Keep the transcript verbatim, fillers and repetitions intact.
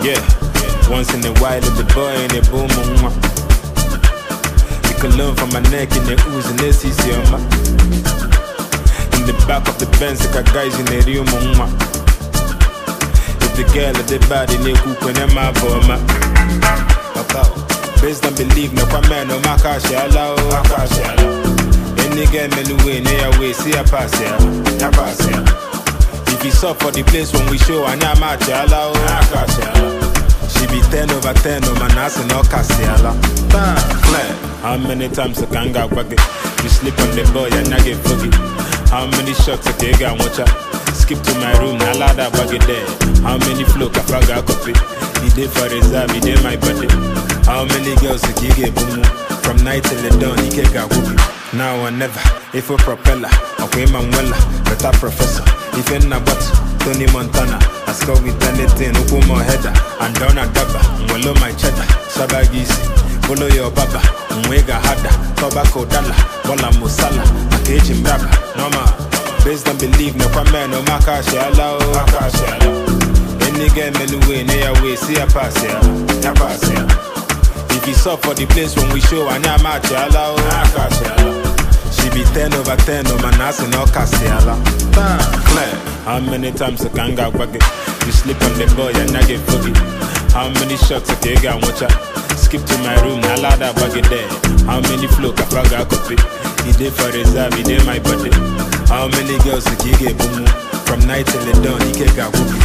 Yeah, once in a while the boy in a boom. You can learn from my neck in the ooze and this is your ma. In the back of the Benz, like a guys in the real mama. If the girl at the body, they cook when I'm a bomber. Based on belief, no man, no makashi allow. Any girl, men who win, they away, see a pass here. If you saw for the place when we show, and I'm at allow. She be ten over ten, no man, that's no cassiala. How many times I can go back it? You sleep on the boy and I get foggy. How many shots I take and watch out? Skip to my room, now ladder bag it there. How many flow can I got copy? He did for reserve, he did my body. How many girls you get boom? From night till the dawn, he can't get whoopee. Now or never, if we propeller, okay, Manuela, better professor. If you're not but Tony Montana, I score with anything, open my header, and down a dabba, follow my cheddar, Sabagisi, follow your baba, Mwega Hada, Tobacco Dalla, Walla Musala, a cage in Braba, no ma, based on belief, no man, no makashi allow, any game anyway, near way, see a pass here, a pass here. If you saw for the place when we show, and I'm at allow, she be ten over ten, no man, that's no cassiala. How many times I can go back it? You sleep on the boy and I get foggy. How many shots I take and watch out? Skip to my room, now ladder bag it there. How many flow can I got copy? He did for reserve, he did my body. How many girls you get boom? From night till the dawn, he can't get whoopee.